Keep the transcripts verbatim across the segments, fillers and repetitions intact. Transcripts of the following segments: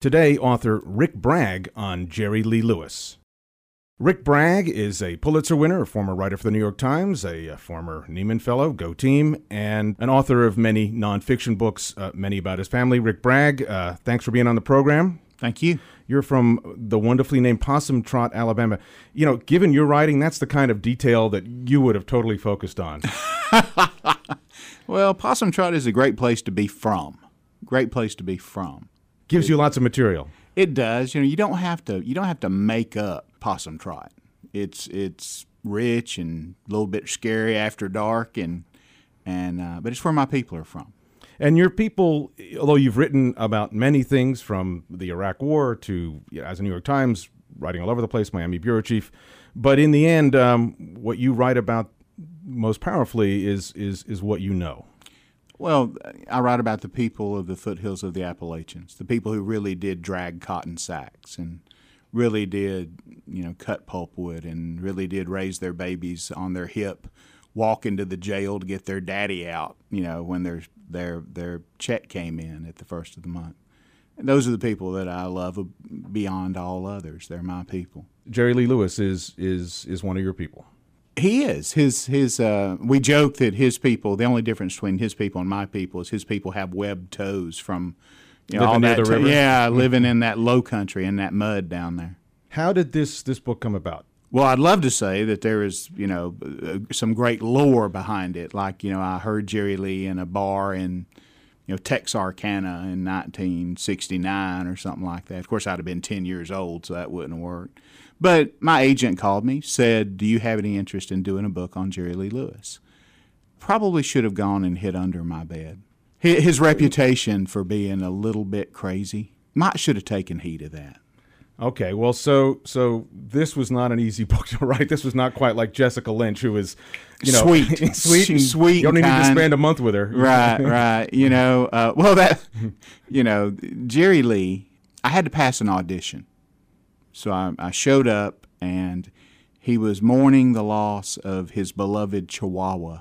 Today, author Rick Bragg on Jerry Lee Lewis. Rick Bragg is a Pulitzer winner, a former writer for the New York Times, a, a former Nieman Fellow, Go Team, and an author of many nonfiction books, uh, many about his family. Rick Bragg, uh, thanks for being on the program. Thank you. You're from the wonderfully named Possum Trot, Alabama. You know, given your writing, that's the kind of detail that you would have totally focused on. Well, Possum Trot is a great place to be from. Great place to be from. Gives you lots of material. It does. You know, you don't have to. You don't have to make up Possum Trot. It's it's rich and a little bit scary after dark, and and uh, but it's where my people are from. And your people, although you've written about many things from the Iraq War to, you know, as a New York Times, writing all over the place, Miami bureau chief, but in the end, um, what you write about most powerfully is is is what you know. Well, I write about the people of the foothills of the Appalachians, the people who really did drag cotton sacks and really did, you know, cut pulpwood and really did raise their babies on their hip, walk into the jail to get their daddy out, you know, when their their their check came in at the first of the month. And those are the people that I love beyond all others. They're my people. Jerry Lee Lewis is is is one of your people. He is. His his. Uh, we joke that his people. The only difference between his people and my people is his people have webbed toes from, you know, living all near that. the river. Yeah, living in that low country in that mud down there. How did this this book come about? Well, I'd love to say that there is, you know, uh, some great lore behind it. Like, you know, I heard Jerry Lee in a bar in, you know, Texarkana in nineteen sixty-nine or something like that. Of course, I'd have been ten years old, so that wouldn't have worked. But my agent called me, said, do you have any interest in doing a book on Jerry Lee Lewis? Probably should have gone and hid under my bed. His, his reputation for being a little bit crazy, might should have taken heed of that. Okay, well, so so this was not an easy book to write. This was not quite like Jessica Lynch, who is, you know, sweet, sweet, and sweet. You don't and even kind. need to spend a month with her, right? Right. You know, uh, well, that, you know, Jerry Lee. I had to pass an audition, so I, I showed up, and he was mourning the loss of his beloved Chihuahua,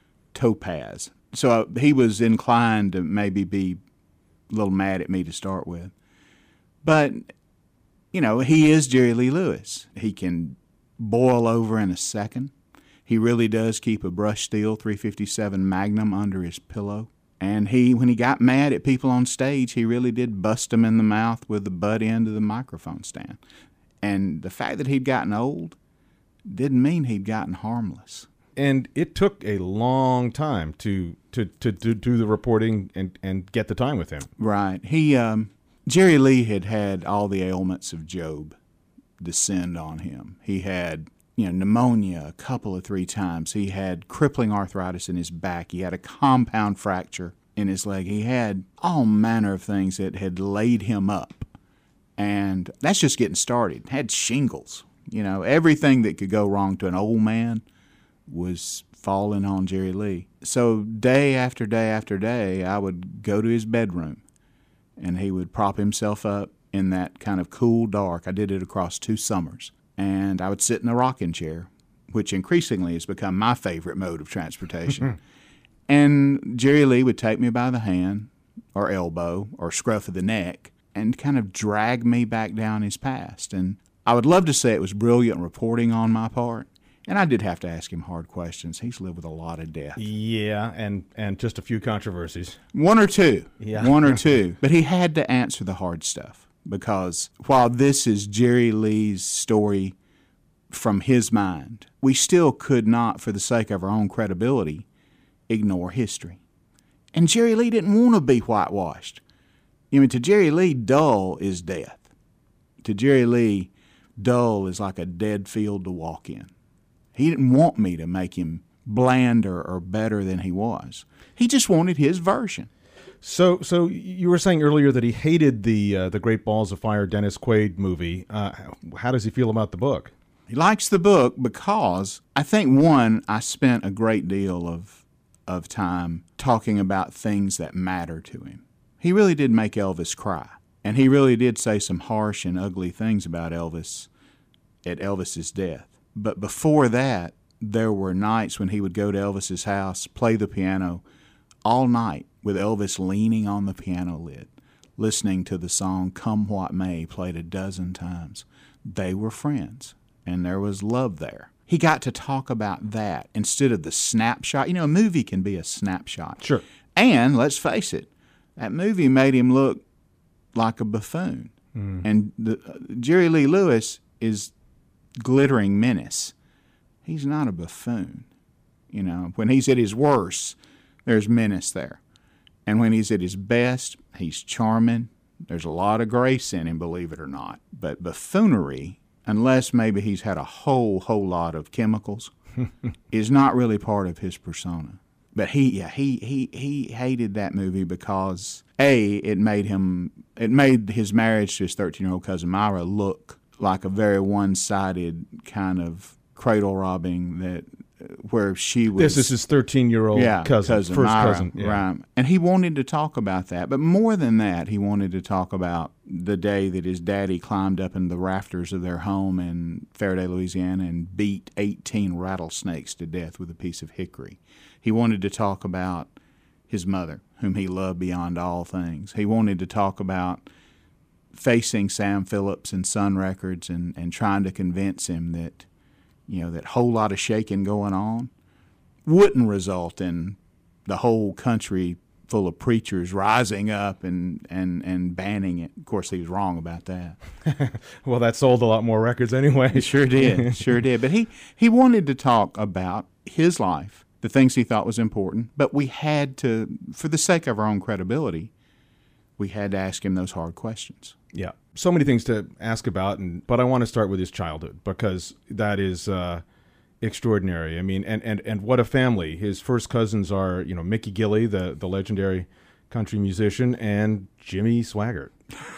Topaz. So uh, he was inclined to maybe be a little mad at me to start with, but. You know, he is Jerry Lee Lewis. He can boil over in a second. He really does keep a brushed steel three fifty-seven Magnum under his pillow. And he, when he got mad at people on stage, he really did bust them in the mouth with the butt end of the microphone stand. And the fact that he'd gotten old didn't mean he'd gotten harmless. And it took a long time to to, to, to do the reporting and, and get the time with him. Right. He... Um, Jerry Lee had had all the ailments of Job descend on him. He had, you know, pneumonia a couple of three times. He had crippling arthritis in his back. He had a compound fracture in his leg. He had all manner of things that had laid him up. And that's just getting started. Had shingles. You know, everything that could go wrong to an old man was falling on Jerry Lee. So day after day after day, I would go to his bedroom. And he would prop himself up in that kind of cool dark. I did it across two summers. And I would sit in a rocking chair, which increasingly has become my favorite mode of transportation. And Jerry Lee would take me by the hand or elbow or scruff of the neck and kind of drag me back down his past. And I would love to say it was brilliant reporting on my part. And I did have to ask him hard questions. He's lived with a lot of death. Yeah, and, and just a few controversies. One or two. Yeah. One or two. But he had to answer the hard stuff because while this is Jerry Lee's story from his mind, we still could not, for the sake of our own credibility, ignore history. And Jerry Lee didn't want to be whitewashed. I mean, to Jerry Lee, dull is death. To Jerry Lee, dull is like a dead field to walk in. He didn't want me to make him blander or better than he was. He just wanted his version. So, so you were saying earlier that he hated the uh, the Great Balls of Fire Dennis Quaid movie. Uh, how does he feel about the book? He likes the book because I think, one, I spent a great deal of of time talking about things that matter to him. He really did make Elvis cry, and he really did say some harsh and ugly things about Elvis at Elvis's death. But before that, there were nights when he would go to Elvis's house, play the piano all night with Elvis leaning on the piano lid, listening to the song Come What May played a dozen times. They were friends, and there was love there. He got to talk about that instead of the snapshot. You know, a movie can be a snapshot. Sure. And let's face it, that movie made him look like a buffoon. Mm. And the, uh, Jerry Lee Lewis is glittering menace. He's not a buffoon. You know, when he's at his worst, there's menace there. And when he's at his best, he's charming. There's a lot of grace in him, believe it or not. But buffoonery, unless maybe he's had a whole, whole lot of chemicals, is not really part of his persona. But he, yeah, he, he, he hated that movie because, A, it made him, it made his marriage to his thirteen-year-old cousin Myra look like a very one-sided kind of cradle robbing that, where she was. This is his thirteen-year-old yeah, cousin, cousin first Myra, cousin. Yeah. Right. And he wanted to talk about that. But more than that, he wanted to talk about the day that his daddy climbed up in the rafters of their home in Faraday, Louisiana, and beat eighteen rattlesnakes to death with a piece of hickory. He wanted to talk about his mother, whom he loved beyond all things. He wanted to talk about facing Sam Phillips and Sun Records and, and trying to convince him that, you know, that whole lot of shaking going on wouldn't result in the whole country full of preachers rising up and, and, and banning it. Of course, he was wrong about that. Well, that sold a lot more records anyway. It sure did, sure did. But he, he wanted to talk about his life, the things he thought was important, but we had to, for the sake of our own credibility, we had to ask him those hard questions. Yeah, so many things to ask about, and but I want to start with his childhood because that is uh, extraordinary. I mean, and, and, and what a family. His first cousins are, you know, Mickey Gilley, the, the legendary country musician, and Jimmy Swaggart.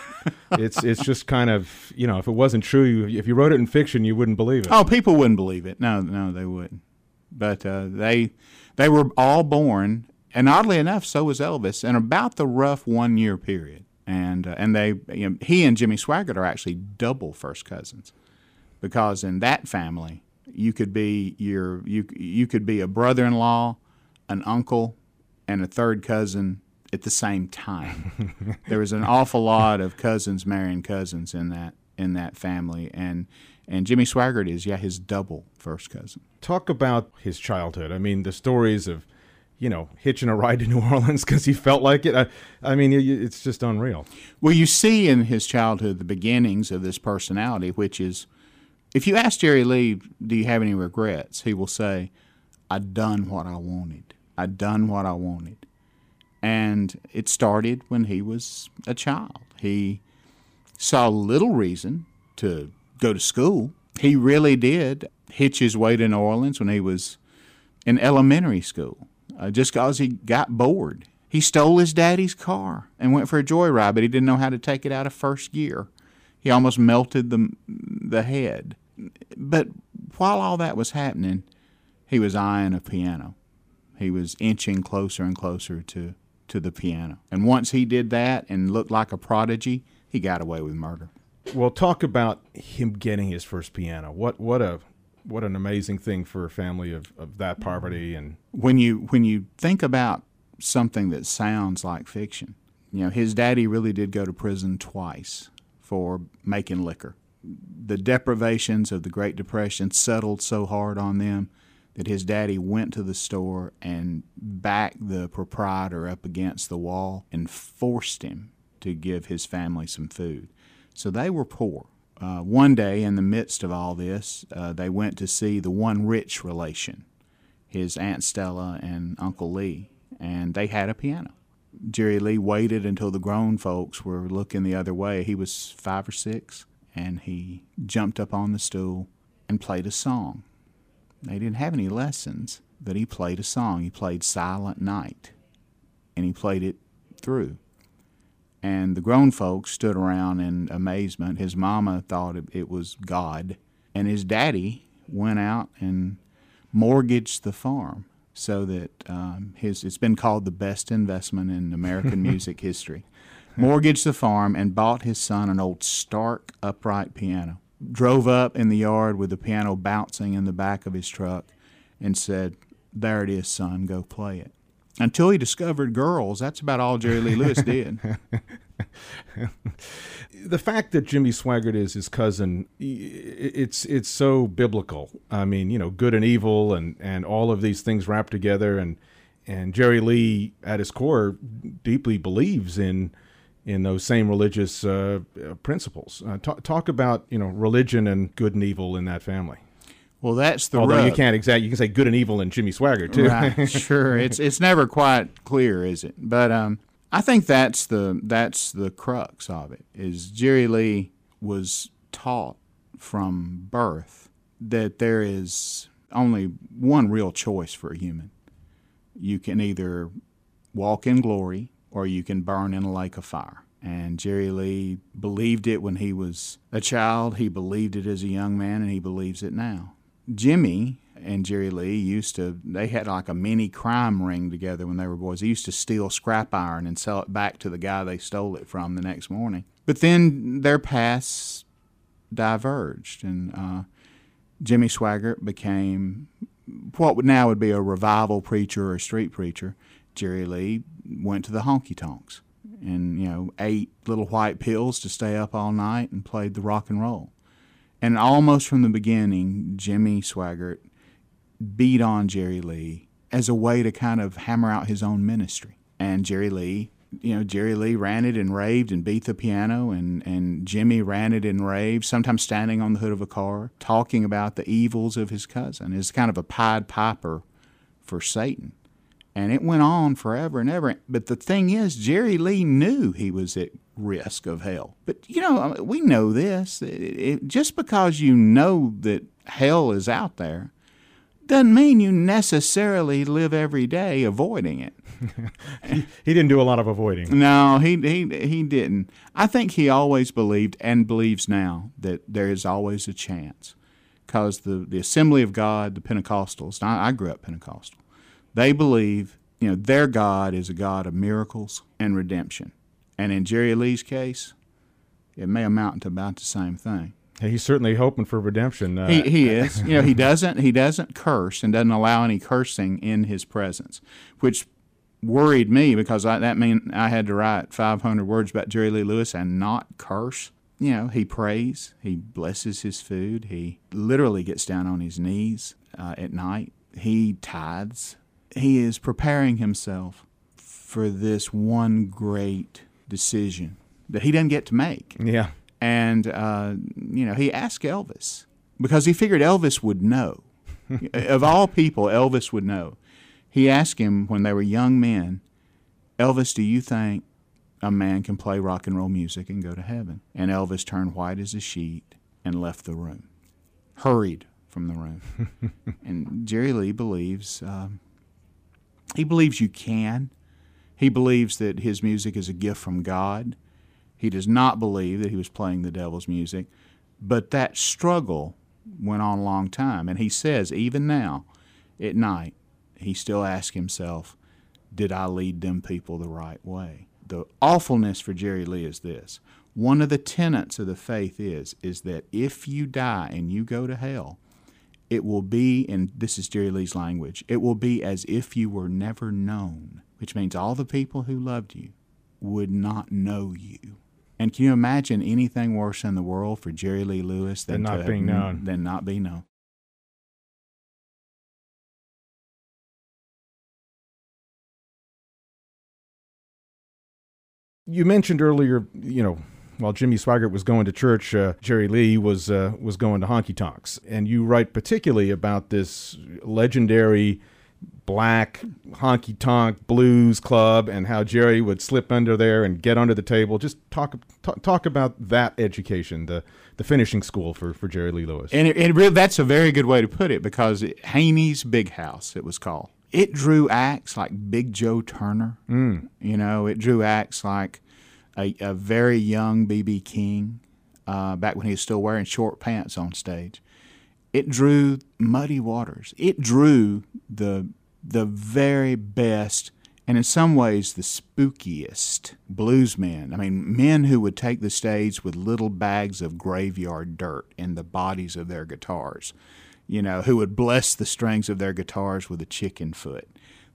it's it's just kind of, you know, if it wasn't true, you, if you wrote it in fiction, you wouldn't believe it. Oh, people wouldn't believe it. No, no, they wouldn't. But uh, they they were all born, and oddly enough, so was Elvis, in about the rough one-year period. And uh, and they you know, he and Jimmy Swaggart are actually double first cousins, because in that family you could be your you you could be a brother-in-law, an uncle, and a third cousin at the same time. There was an awful lot of cousins marrying cousins in that in that family, and and Jimmy Swaggart is yeah his double first cousin. Talk about his childhood. I mean, the stories of, you know, hitching a ride to New Orleans because he felt like it. I, I mean, it's just unreal. Well, you see in his childhood the beginnings of this personality, which is, if you ask Jerry Lee, do you have any regrets? He will say, I done what I wanted. I done what I wanted. And it started when he was a child. He saw little reason to go to school. He really did hitch his way to New Orleans when he was in elementary school. Uh, just because he got bored. He stole his daddy's car and went for a joyride, but he didn't know how to take it out of first gear. He almost melted the the head. But while all that was happening, he was eyeing a piano. He was inching closer and closer to, to the piano. And once he did that and looked like a prodigy, he got away with murder. Well, talk about him getting his first piano. What what a what an amazing thing for a family of, of that poverty. And when you when you think about something that sounds like fiction, you know, his daddy really did go to prison twice for making liquor. The deprivations of the Great Depression settled so hard on them that his daddy went to the store and backed the proprietor up against the wall and forced him to give his family some food. So they were poor. Uh, one day, in the midst of all this, uh, they went to see the one rich relation, his Aunt Stella and Uncle Lee, and they had a piano. Jerry Lee waited until the grown folks were looking the other way. He was five or six, and he jumped up on the stool and played a song. They didn't have any lessons, but he played a song. He played Silent Night, and he played it through. And the grown folks stood around in amazement. His mama thought it, it was God. And his daddy went out and mortgaged the farm so that um, his it's been called the best investment in American music history. Mortgaged the farm and bought his son an old Stark upright piano. Drove up in the yard with the piano bouncing in the back of his truck and said, "There it is, son, go play it." Until he discovered girls, that's about all Jerry Lee Lewis did. The fact that Jimmy Swaggart is his cousin, it's it's so biblical. I mean, you know, good and evil, and, and all of these things wrapped together. And and Jerry Lee, at his core, deeply believes in in those same religious uh, principles. Uh, talk, talk about you know religion and good and evil in that family. Well, that's the Although rub. you can't exactly, you can say good and evil in Jimmy Swaggart too. Right, sure. It's it's never quite clear, is it? But um, I think that's the that's the crux of it. Is Jerry Lee was taught from birth that there is only one real choice for a human. You can either walk in glory or you can burn in a lake of fire. And Jerry Lee believed it when he was a child. He believed it as a young man, and he believes it now. Jimmy and Jerry Lee used to, they had like a mini crime ring together when they were boys. They used to steal scrap iron and sell it back to the guy they stole it from the next morning. But then their paths diverged, and uh, Jimmy Swaggart became what would now would be a revival preacher or a street preacher. Jerry Lee went to the honky-tonks and, you know, ate little white pills to stay up all night and played the rock and roll. And almost from the beginning, Jimmy Swaggart beat on Jerry Lee as a way to kind of hammer out his own ministry. And Jerry Lee, you know, Jerry Lee ranted and raved and beat the piano, and, and Jimmy ranted and raved, sometimes standing on the hood of a car, talking about the evils of his cousin. It's kind of a Pied Piper for Satan. And it went on forever and ever. But the thing is, Jerry Lee knew he was at risk of hell. But, you know, we know this. It, it, just because you know that hell is out there doesn't mean you necessarily live every day avoiding it. he, he didn't do a lot of avoiding. No, he, he, he didn't. I think he always believed, and believes now, that there is always a chance. Because the, the Assembly of God, the Pentecostals, I, I grew up Pentecostal, they believe, you know, their God is a God of miracles and redemption. And in Jerry Lee's case, it may amount to about the same thing. He's certainly hoping for redemption. Uh, he he is. You know, he doesn't he doesn't curse and doesn't allow any cursing in his presence, which worried me because I, that meant I had to write five hundred words about Jerry Lee Lewis and not curse. You know, he prays, he blesses his food, he literally gets down on his knees uh, at night, he tithes. He is preparing himself for this one great decision that he doesn't get to make. Yeah. And, uh, you know, he asked Elvis because he figured Elvis would know. Of all people, Elvis would know. He asked him when they were young men, Elvis, do you think a man can play rock and roll music and go to heaven? And Elvis turned white as a sheet and left the room, hurried from the room. And Jerry Lee believes, um, he believes you can. He believes that his music is a gift from God. He does not believe that he was playing the devil's music, but that struggle went on a long time. And he says, even now, at night, he still asks himself, did I lead them people the right way? The awfulness for Jerry Lee is this. One of the tenets of the faith is, is that if you die and you go to hell, it will be, and this is Jerry Lee's language, it will be as if you were never known, which means all the people who loved you would not know you. And can you imagine anything worse in the world for Jerry Lee Lewis than, than not to, being known? Than not be known. You mentioned earlier, you know, while Jimmy Swaggart was going to church, uh, Jerry Lee was uh, was going to honky tonks, and you write particularly about this legendary black honky-tonk blues club and how Jerry would slip under there and get under the table. Just talk talk, talk about that education, the the finishing school for, for Jerry Lee Lewis. And it, it really, that's a very good way to put it, because it, Haney's Big House, it was called. It drew acts like Big Joe Turner. Mm. You know, it drew acts like a, a very young B B King, uh, back when he was still wearing short pants on stage. It drew Muddy Waters. It drew the the very best, and in some ways the spookiest bluesmen. I mean, men who would take the stage with little bags of graveyard dirt in the bodies of their guitars, you know, who would bless the strings of their guitars with a chicken foot.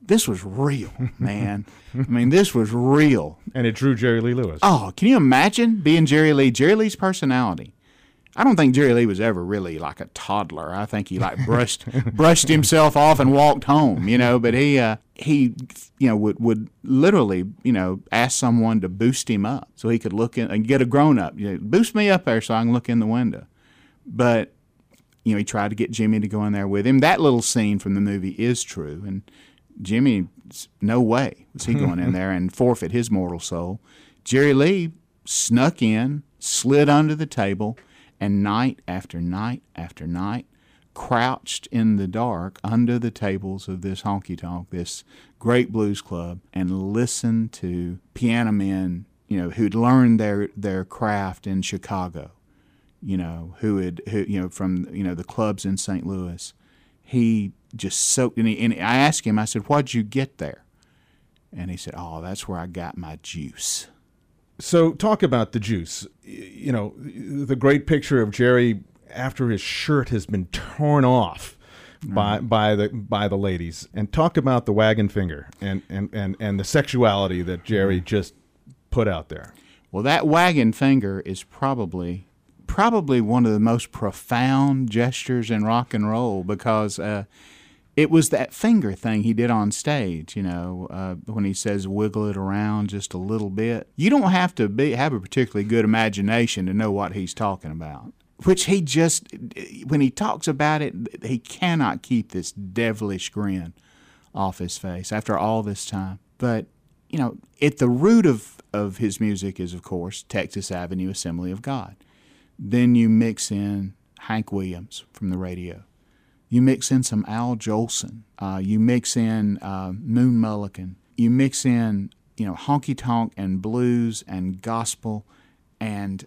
this was real, man. I mean, this was real. And it drew Jerry Lee Lewis. Oh, can you imagine being Jerry Lee? Jerry Lee's personality. I don't think Jerry Lee was ever really like a toddler. I think he like brushed brushed himself off and walked home, you know. But he uh, he you know would would literally you know ask someone to boost him up so he could look in and get a grown up. You know, boost me up there so I can look in the window. But you know he tried to get Jimmy to go in there with him. That little scene from the movie is true, and Jimmy, no way was he going in there and forfeit his mortal soul. Jerry Lee snuck in, slid under the table. And night after night after night, crouched in the dark under the tables of this honky-tonk, this great blues club, and listened to piano men, you know, who'd learned their, their craft in Chicago, you know, who had, who, you know, from, you know, the clubs in Saint Louis. He just soaked, and, he, and I asked him, I said, what'd you get there? And he said, oh, that's where I got my juice. So talk about the juice. You know, the great picture of Jerry after his shirt has been torn off by mm-hmm. by the by the ladies, and talk about the wagon finger and, and, and, and the sexuality that Jerry mm-hmm. just put out there. Well, that wagon finger is probably probably one of the most profound gestures in rock and roll because uh, it was that finger thing he did on stage, you know, uh, when he says wiggle it around just a little bit. You don't have to be have a particularly good imagination to know what he's talking about, which he just, when he talks about it, he cannot keep this devilish grin off his face after all this time. But, you know, at the root of, of his music is, of course, Texas Avenue Assembly of God. Then you mix in Hank Williams from the radio. You mix in some Al Jolson. Uh, you mix in uh, Moon Mulligan. You mix in, you know, honky-tonk and blues and gospel, and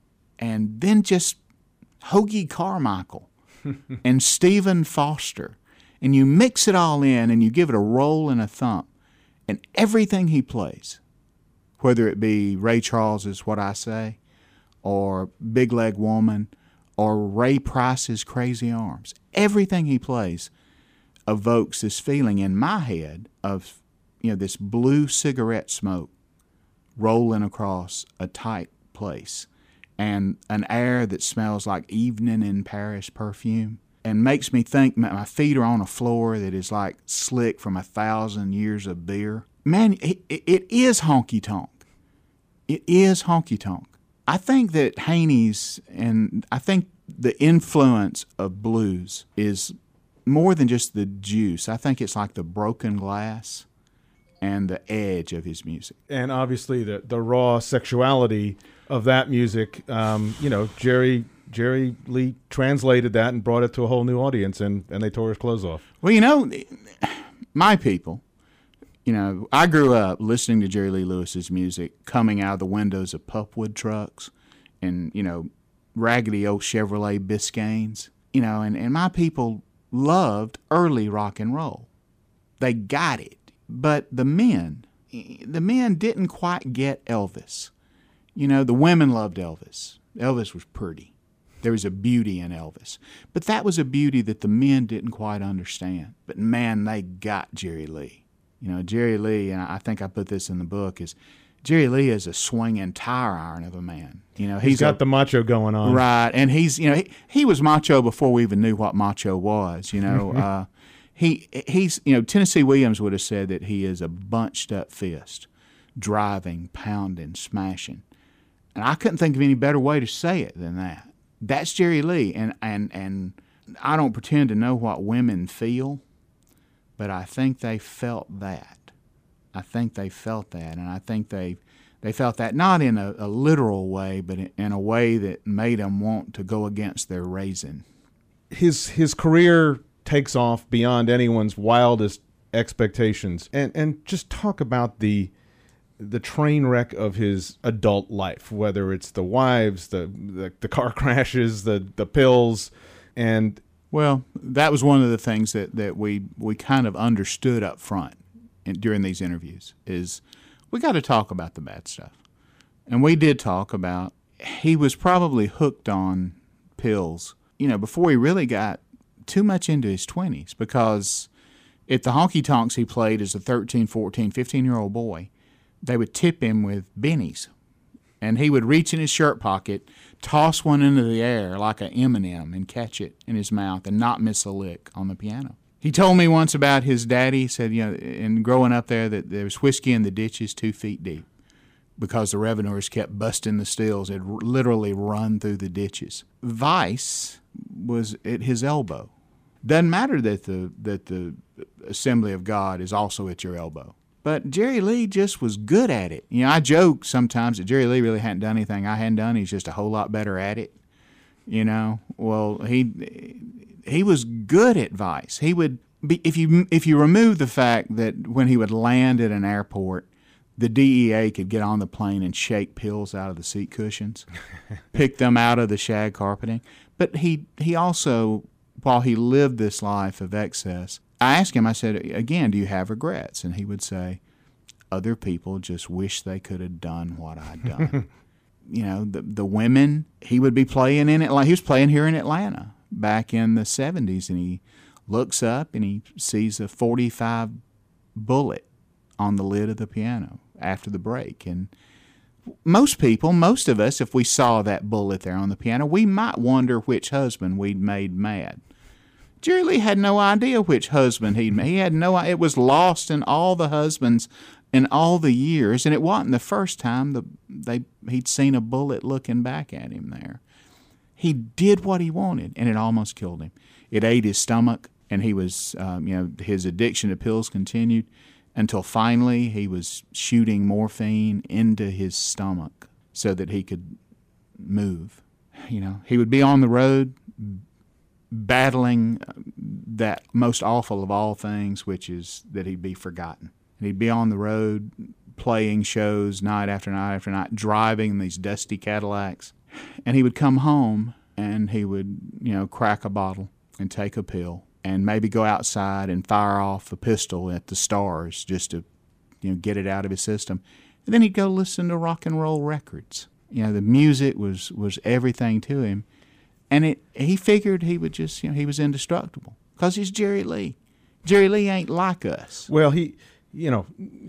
and then just Hoagie Carmichael and Stephen Foster. And you mix it all in and you give it a roll and a thump. And everything he plays, whether it be Ray Charles's What I Say or Big Leg Woman or Ray Price's Crazy Arms, everything he plays evokes this feeling in my head of, you know, this blue cigarette smoke rolling across a tight place and an air that smells like evening in Paris perfume and makes me think my feet are on a floor that is like slick from a thousand years of beer. Man, it, it is honky-tonk. It is honky-tonk. I think that Haney's, and I think the influence of blues is more than just the juice. I think it's like the broken glass and the edge of his music. And obviously the, the raw sexuality of that music, um, you know, Jerry Jerry Lee translated that and brought it to a whole new audience, and, and they tore his clothes off. Well, you know, my people, you know, I grew up listening to Jerry Lee Lewis's music coming out of the windows of pulpwood trucks and, you know, raggedy old Chevrolet Biscaynes, you know, and, and my people loved early rock and roll. They got it. But the men, the men didn't quite get Elvis. You know, the women loved Elvis. Elvis was pretty. There was a beauty in Elvis. But that was a beauty that the men didn't quite understand. But man, they got Jerry Lee. You know, Jerry Lee, and I think I put this in the book, is Jerry Lee is a swinging tire iron of a man. You know, he's, he's got a, the macho going on, right? And he's, you know, he, he was macho before we even knew what macho was. You know, uh, he he's, you know, Tennessee Williams would have said that he is a bunched up fist, driving, pounding, smashing, and I couldn't think of any better way to say it than that. That's Jerry Lee, and and and I don't pretend to know what women feel. But I think they felt that. I think they felt that, and I think they they felt that not in a, a literal way, but in, in a way that made them want to go against their raising. His his career takes off beyond anyone's wildest expectations, and and just talk about the the train wreck of his adult life, whether it's the wives, the the, the car crashes, the the pills, and. Well, that was one of the things that, that we, we kind of understood up front in, during these interviews is we got to talk about the bad stuff. And we did talk about he was probably hooked on pills, you know, before he really got too much into his twenties because, At the honky tonks he played as a thirteen, fourteen, fifteen-year-old boy, they would tip him with bennies. And he would reach in his shirt pocket, toss one into the air like an M and M and catch it in his mouth and not miss a lick on the piano. He told me once about his daddy. He said, you know, in growing up there, that there was whiskey in the ditches two feet deep because the revenuers kept busting the stills. It literally run through the ditches. Vice was at his elbow. Doesn't matter that the that the Assembly of God is also at your elbow. But Jerry Lee just was good at it. You know, I joke sometimes that Jerry Lee really hadn't done anything I hadn't done. He's just a whole lot better at it. You know, well, he he was good at Vice. He would be, if you if you remove the fact that when he would land at an airport, the D E A could get on the plane and shake pills out of the seat cushions, pick them out of the shag carpeting. But he he also, while he lived this life of excess, I asked him, I said, again, do you have regrets? And he would say, other people just wish they could have done what I'd done. You know, the the women, he would be playing in Atlanta. He was playing here in Atlanta back in the seventies, and he looks up and he sees a forty-five bullet on the lid of the piano after the break. And most people, most of us, if we saw that bullet there on the piano, we might wonder which husband we'd made mad. Jerry Lee had no idea which husband he'd made. He had no idea. It was lost in all the husbands in all the years, and it wasn't the first time the, they he'd seen a bullet looking back at him there. He did what he wanted, and it almost killed him. It ate his stomach, and he was, um, you know, his addiction to pills continued until finally he was shooting morphine into his stomach so that he could move. You know, he would be on the road battling that most awful of all things, which is that he'd be forgotten. And he'd be on the road playing shows night after night after night, driving these dusty Cadillacs. And he would come home and he would, you know, crack a bottle and take a pill and maybe go outside and fire off a pistol at the stars just to, you know, get it out of his system. And then he'd go listen to rock and roll records. You know, the music was, was everything to him. And it, he figured he would just, you know, he was indestructible because he's Jerry Lee. Jerry Lee ain't like us. Well, he, you know,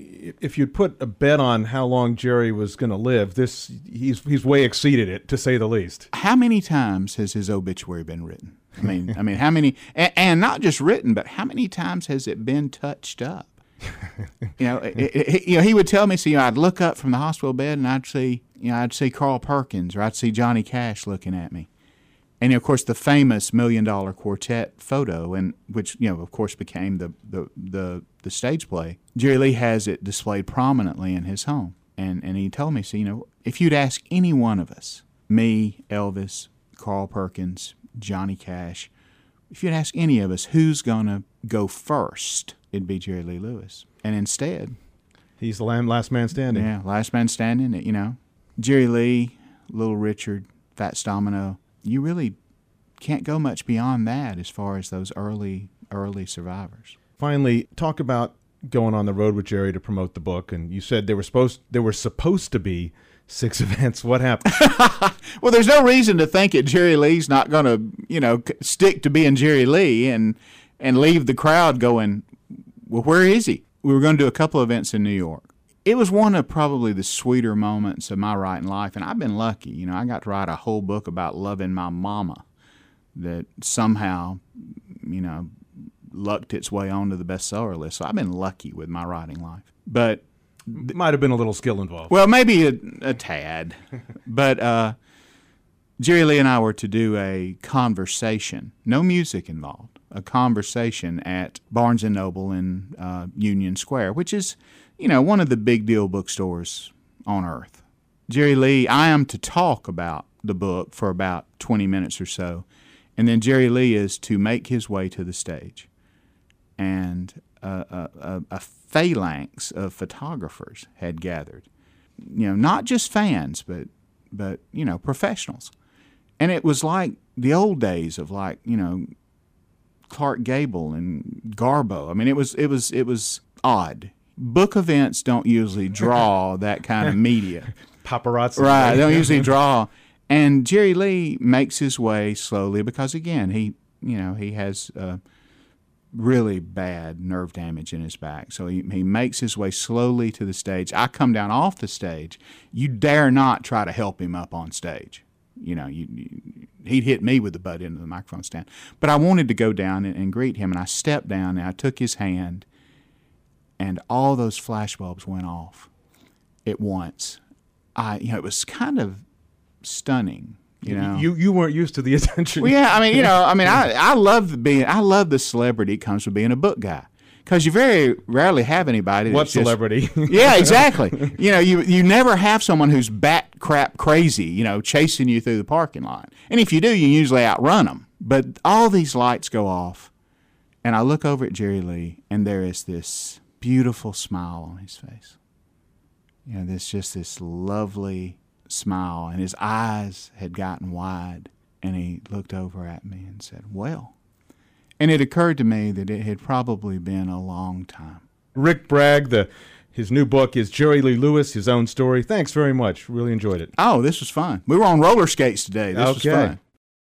if you'd put a bet on how long Jerry was going to live, this he's he's way exceeded it, to say the least. How many times has his obituary been written? I mean, I mean, how many, and, and not just written, but how many times has it been touched up? You know, it, it, you know, he would tell me, so, you know, I'd look up from the hospital bed and I'd see, you know, I'd see Carl Perkins or I'd see Johnny Cash looking at me. And, of course, the famous Million Dollar Quartet photo, and which, you know, of course, became the, the, the, the stage play. Jerry Lee has it displayed prominently in his home. And, and he told me, so, you know, if you'd ask any one of us, me, Elvis, Carl Perkins, Johnny Cash, if you'd ask any of us who's going to go first, it'd be Jerry Lee Lewis. And instead, he's the last man standing. Yeah, last man standing, you know. Jerry Lee, Little Richard, Fats Domino. You really can't go much beyond that as far as those early, early survivors. Finally, talk about going on the road with Jerry to promote the book. And you said there were supposed there were supposed to be six events. What happened? Well, there's no reason to think that Jerry Lee's not going to, you know, stick to being Jerry Lee and and leave the crowd going, well, where is he? We were going to do a couple of events in New York. It was one of probably the sweeter moments of my writing life, and I've been lucky. You know, I got to write a whole book about loving my mama that somehow, you know, lucked its way onto the bestseller list. So I've been lucky with my writing life. But th- might have been a little skill involved. Well, maybe a, a tad. But uh, Jerry Lee and I were to do a conversation, no music involved, a conversation at Barnes and Noble in uh, Union Square, which is, you know, one of the big deal bookstores on earth. Jerry Lee, I am to talk about the book for about twenty minutes or so, and then Jerry Lee is to make his way to the stage. And a, a, a phalanx of photographers had gathered, you know, not just fans, but, but, you know, professionals. And it was like the old days of, like, you know, Clark Gable and Garbo. I mean, it was, it was, it was odd. Book events don't usually draw that kind of media. Paparazzi. Right, they don't usually draw. And Jerry Lee makes his way slowly because, again, he, you know, he has uh, really bad nerve damage in his back. So he, he makes his way slowly to the stage. I come down off the stage. You dare not try to help him up on stage. You know, you, you, he'd hit me with the butt end of the microphone stand. But I wanted to go down and, and greet him, and I stepped down, and I took his hand, and all those flashbulbs went off at once. I, you know, it was kind of stunning. You know, you you weren't used to the attention. Well, yeah, I mean, you know, I mean, I I love being, I love the celebrity that comes from being a book guy, because you very rarely have anybody. What that's celebrity? Just, yeah, exactly. You know, you you never have someone who's bat crap crazy, you know, chasing you through the parking lot. And if you do, you usually outrun them. But all these lights go off, and I look over at Jerry Lee, and there is this beautiful smile on his face. You know, there's just this lovely smile, and his eyes had gotten wide, and he looked over at me and said, well. And it occurred to me that it had probably been a long time. Rick Bragg, the his new book is Jerry Lee Lewis, His Own Story. Thanks very much. Really enjoyed it. Oh, this was fun. We were on roller skates today. This okay. was fun.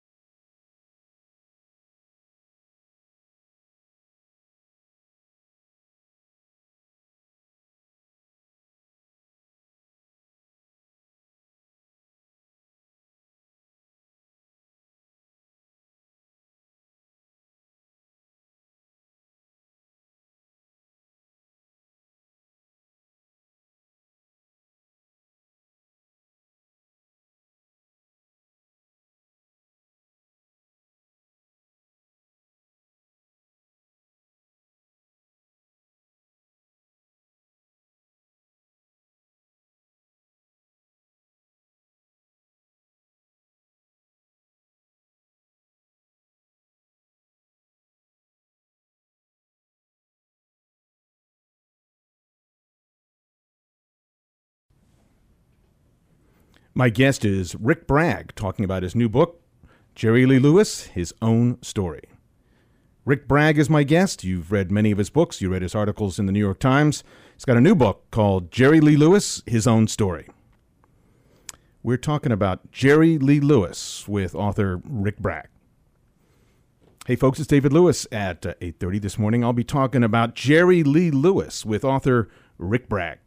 My guest is Rick Bragg, talking about his new book, Jerry Lee Lewis, His Own Story. Rick Bragg is my guest. You've read many of his books. You read his articles in the New York Times. He's got a new book called Jerry Lee Lewis, His Own Story. We're talking about Jerry Lee Lewis with author Rick Bragg. Hey, folks, it's David Lewis. At uh, eight thirty this morning, I'll be talking about Jerry Lee Lewis with author Rick Bragg.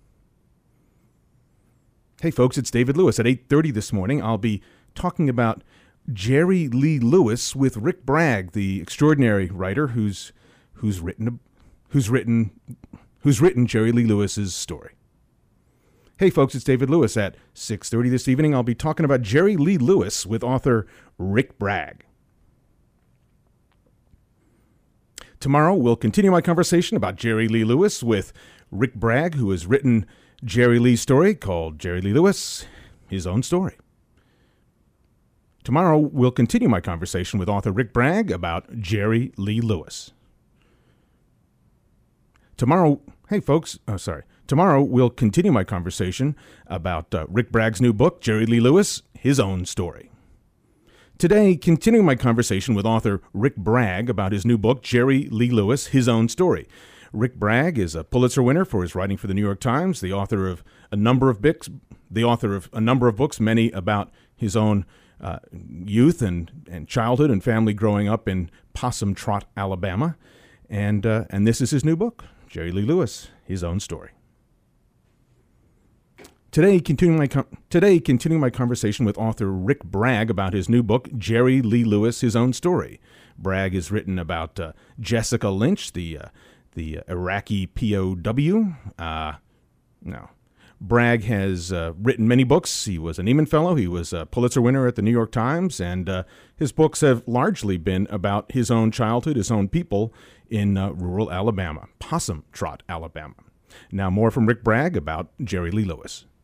Hey, folks, it's David Lewis. At eight thirty this morning, I'll be talking about Jerry Lee Lewis with Rick Bragg, the extraordinary writer who's who's written who's written who's written Jerry Lee Lewis's story. Hey, folks, it's David Lewis. At six thirty this evening, I'll be talking about Jerry Lee Lewis with author Rick Bragg. Tomorrow, we'll continue my conversation about Jerry Lee Lewis with Rick Bragg, who has written Jerry Lee's story called Jerry Lee Lewis, His Own Story. Tomorrow, we'll continue my conversation with author Rick Bragg about Jerry Lee Lewis. Tomorrow, hey folks, oh sorry. Tomorrow, we'll continue my conversation about uh, Rick Bragg's new book, Jerry Lee Lewis, His Own Story. Today, continuing my conversation with author Rick Bragg about his new book, Jerry Lee Lewis, His Own Story. Rick Bragg is a Pulitzer winner for his writing for the New York Times, the author of a number of books, the author of a number of books, many about his own uh, youth and, and childhood and family growing up in Possum Trot, Alabama. And uh, and this is his new book, Jerry Lee Lewis, His Own Story. Today, continuing my com- today, continuing my conversation with author Rick Bragg about his new book, Jerry Lee Lewis, His Own Story. Bragg has written about uh, Jessica Lynch, the uh, the Iraqi P O W. Uh, no. Bragg has uh, written many books. He was a Nieman Fellow. He was a Pulitzer winner at the New York Times. And uh, his books have largely been about his own childhood, his own people in uh, rural Alabama, Possum Trot, Alabama. Now more from Rick Bragg about Jerry Lee Lewis.